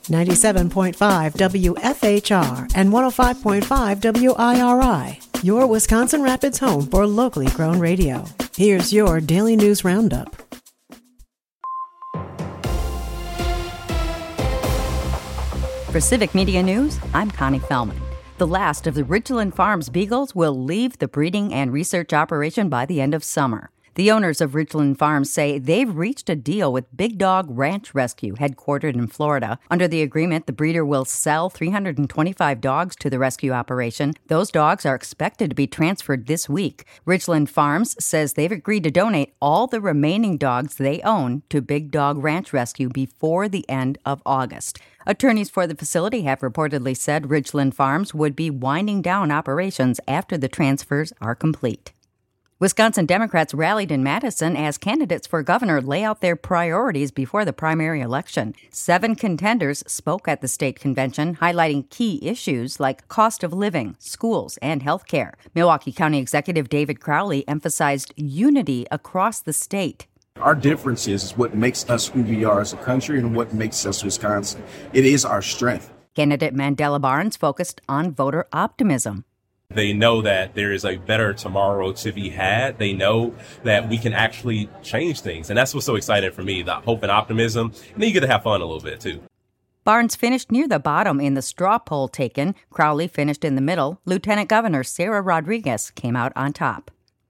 97.5 WFHR and 105.5 WIRI, your Wisconsin Rapids home for locally grown radio. Here's your Daily News Roundup. For Civic Media News, I'm Connie Fellman. The last of the Ridgeland Farms beagles will leave the breeding and research operation by the end of summer. The owners of Ridgeland Farms say they've reached a deal with Big Dog Ranch Rescue, headquartered in Florida. Under the agreement, the breeder will sell 325 dogs to the rescue operation. Those dogs are expected to be transferred this week. Ridgeland Farms says they've agreed to donate all the remaining dogs they own to Big Dog Ranch Rescue before the end of August. Attorneys for the facility have reportedly said Ridgeland Farms would be winding down operations after the transfers are complete. Wisconsin Democrats rallied in Madison as candidates for governor lay out their priorities before the primary election. 7 contenders spoke at the state convention, highlighting key issues like cost of living, schools, and health care. Milwaukee County Executive David Crowley emphasized unity across the state. Our difference is what makes us who we are as a country and what makes us Wisconsin. It is our strength. Candidate Mandela Barnes focused on voter optimism. They know that there is a better tomorrow to be had. They know that we can actually change things. And that's what's so exciting for me, the hope and optimism. And then you get to have fun a little bit, too. Barnes finished near the bottom in the straw poll taken. Crowley finished in the middle. Lieutenant Governor Sarah Rodriguez came out on top.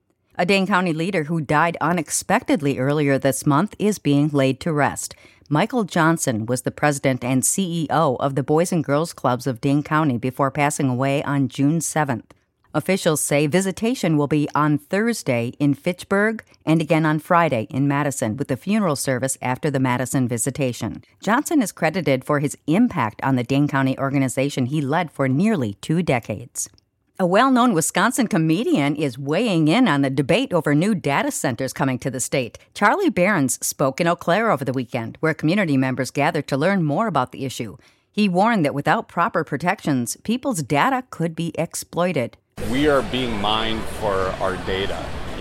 A Dane County leader who died unexpectedly earlier this month is being laid to rest. Michael Johnson was the president and CEO of the Boys and Girls Clubs of Dane County before passing away on June 7th. Officials say visitation will be on Thursday in Fitchburg and again on Friday in Madison, with the funeral service after the Madison visitation. Johnson is credited for his impact on the Dane County organization he led for nearly 2 decades. A well-known Wisconsin comedian is weighing in on the debate over new data centers coming to the state. Charlie Behrens spoke in Eau Claire over the weekend, where community members gathered to learn more about the issue. He warned that without proper protections, people's data could be exploited. We are being mined for our data,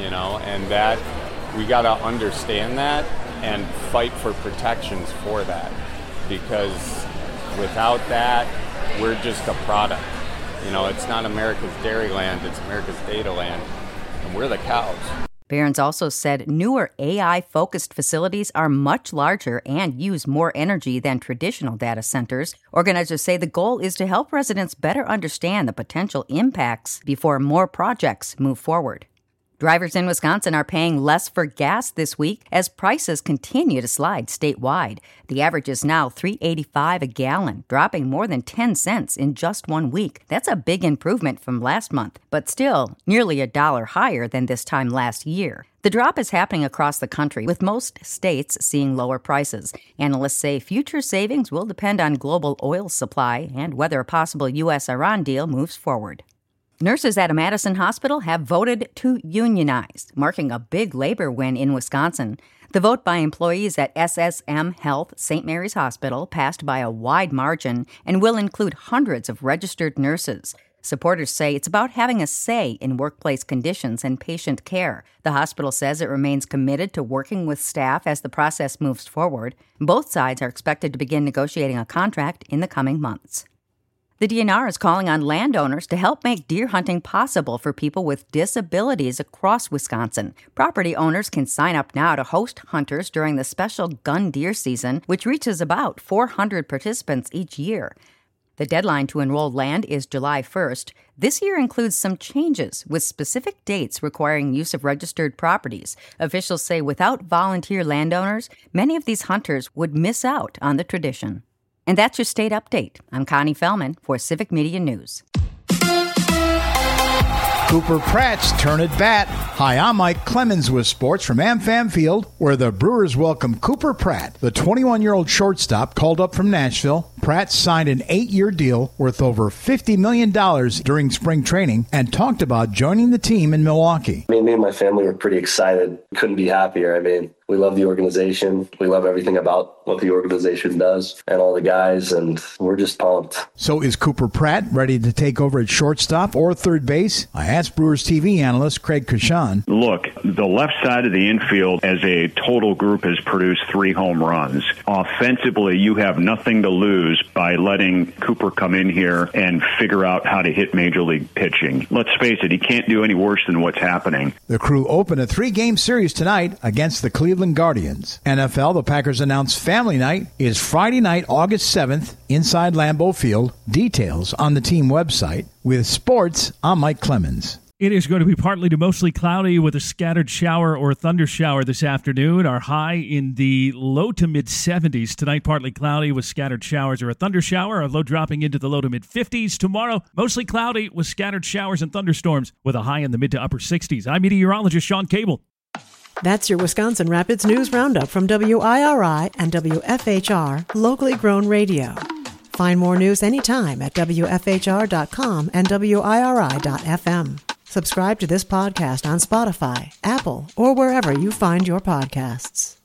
and that we got to understand that and fight for protections for that, because without that, we're just a product. It's not America's dairy land, it's America's data land, and we're the cows. Behrens also said newer AI-focused facilities are much larger and use more energy than traditional data centers. Organizers say the goal is to help residents better understand the potential impacts before more projects move forward. Drivers in Wisconsin are paying less for gas this week as prices continue to slide statewide. The average is now $3.85 a gallon, dropping more than 10 cents in just 1 week. That's a big improvement from last month, but still nearly $1 higher than this time last year. The drop is happening across the country, with most states seeing lower prices. Analysts say future savings will depend on global oil supply and whether a possible U.S.-Iran deal moves forward. Nurses at a Madison hospital have voted to unionize, marking a big labor win in Wisconsin. The vote by employees at SSM Health St. Mary's Hospital passed by a wide margin and will include hundreds of registered nurses. Supporters say it's about having a say in workplace conditions and patient care. The hospital says it remains committed to working with staff as the process moves forward. Both sides are expected to begin negotiating a contract in the coming months. The DNR is calling on landowners to help make deer hunting possible for people with disabilities across Wisconsin. Property owners can sign up now to host hunters during the special gun deer season, which reaches about 400 participants each year. The deadline to enroll land is July 1st. This year includes some changes, with specific dates requiring use of registered properties. Officials say without volunteer landowners, many of these hunters would miss out on the tradition. And that's your state update. I'm Connie Fellman for Civic Media News. Cooper Pratt's turn at bat. Hi, I'm Mike Clemens with sports from AmFam Field, where the Brewers welcome Cooper Pratt. The 21-year-old shortstop called up from Nashville. Pratt signed an 8-year deal worth over $50 million during spring training and talked about joining the team in Milwaukee. Me and my family were pretty excited. Couldn't be happier. We love the organization. We love everything about what the organization does and all the guys, and we're just pumped. So is Cooper Pratt ready to take over at shortstop or third base? I asked Brewers TV analyst Craig Kashan. Look, the left side of the infield as a total group has produced 3 home runs. Offensively, you have nothing to lose lose by letting Cooper come in here and figure out how to hit major league pitching. Let's face it, he can't do any worse than what's happening. The Crew open a 3-game series tonight against the Cleveland Guardians. NFL, the Packers announced Family Night is Friday night, August 7th, inside Lambeau Field. Details on the team website. With sports, I'm Mike Clemens. It is going to be partly to mostly cloudy with a scattered shower or thunder shower this afternoon. Our high in the low to mid-70s. Tonight, partly cloudy with scattered showers or a thunder shower. Our low dropping into the low to mid-50s. Tomorrow, mostly cloudy with scattered showers and thunderstorms with a high in the mid to upper 60s. I'm meteorologist Sean Cable. That's your Wisconsin Rapids News Roundup from WIRI and WFHR, locally grown radio. Find more news anytime at WFHR.com and WIRI.FM. Subscribe to this podcast on Spotify, Apple, or wherever you find your podcasts.